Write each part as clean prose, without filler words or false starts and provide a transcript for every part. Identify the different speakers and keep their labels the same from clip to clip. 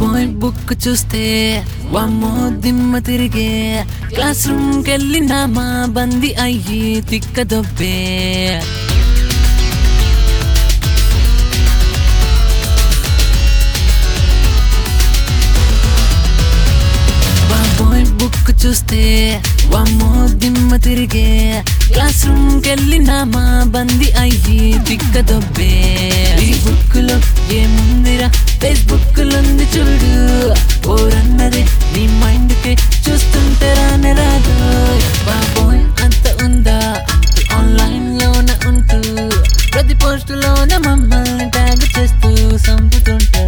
Speaker 1: బాబోయ్ బుక్ చూస్తే వామ్మో దిమ్మ తిరిగే క్లాస్ రూమ్ కెళ్ళినా మా బంది అయ్యి తిక్కదొబ్బే బాబోయ్ బుక్ చూస్తే వామ్మో దిమ్మ తిరిగే క్లాస్ రూమ్ కెళ్ళినా మా బంది అయ్యి తిక్కదొబ్బే ఈ బుక్ లో ఏముందిరా ఫేస్బుక్ లోంది చూడు ఓరన్నది నీ మైండ్ కి చూస్తుంటే రానే రాదు బాబోయ్ అంత ఉందా ఆన్లైన్ లోన ఉంటూ ప్రతి పోస్ట్ లోన మమ్మల్ని ట్యాగ్ చేస్తూ సంపుతుంటా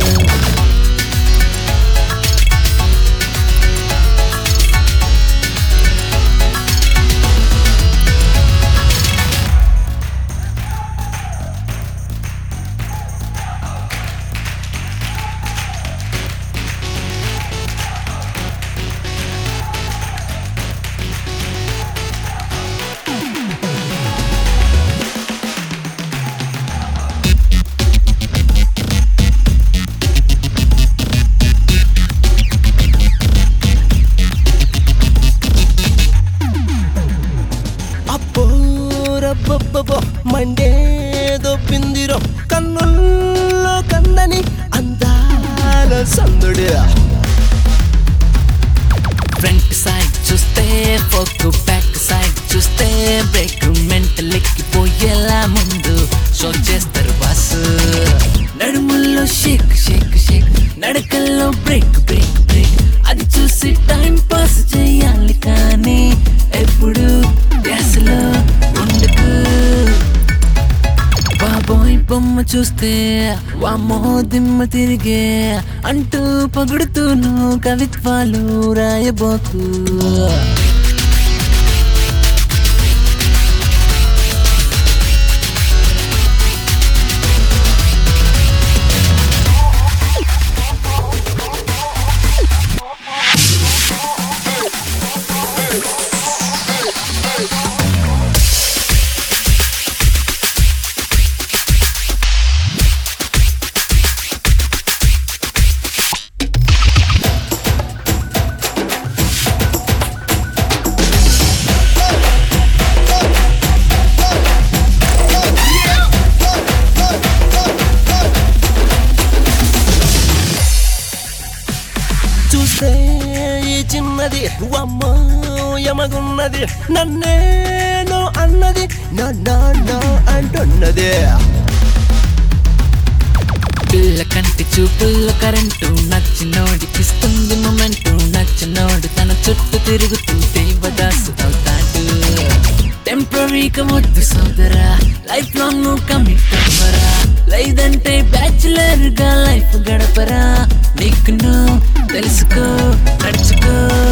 Speaker 2: మండేదో పిందిరో కన్నుల్లో కందని అందాల సందుడు
Speaker 1: ఫ్రంట్ సైడ్ చూస్తే ఫోక్ బ్యాక్ సైడ్ చూస్తే బ్రేక్ మెంటల్ ఎక్కిపోయేలా ముందు షో చేస్తారు బస్ నడుముల్లో షేక్ షేక్ షేక్ నడకల్లో బ్రేక్ బ్రేక్ బ్రేక్ అది చూసి టైం పాస్ చేయాలి కానీ ఎప్పుడు గ్యాస్లో ఉండకు బాబోయ్ బొమ్మ చూస్తే వామ్మో దిమ్మ తిరిగే అంటూ పొగుడుతూను కవిత్వాలు రాయబోకు
Speaker 2: చూస్తే ఈ చిన్నది అమ్మో యమగున్నది నన్నేనో అన్నది నా అంటున్నది
Speaker 1: పిల్ల కంటి చూపుల్లో కరెంటు నచ్చినోడికిస్తుంది మొమెంటు నచ్చినోడు తన చుట్టూ తిరుగుతూ దేవదాసు అవుతాడు టెంపరీగా వద్దు సోదరా లైఫ్ లాంగ్ నువ్వు కమిట్ అవ్వరా లేదంటే బ్యాచులర్ గా లైఫ్ గడపరా నీకు నువ్వు తెలుసుకో నడుచుకో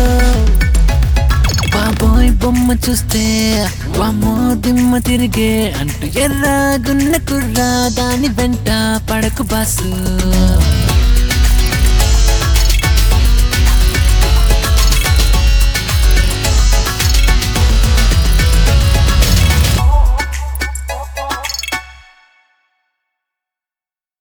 Speaker 1: బాబోయ్ బొమ్మ చూస్తే వామ్మో దిమ్మ తిరిగే అంటూ ఎర్రగున్న కుర్రా దాని వెంట పడకు బాసు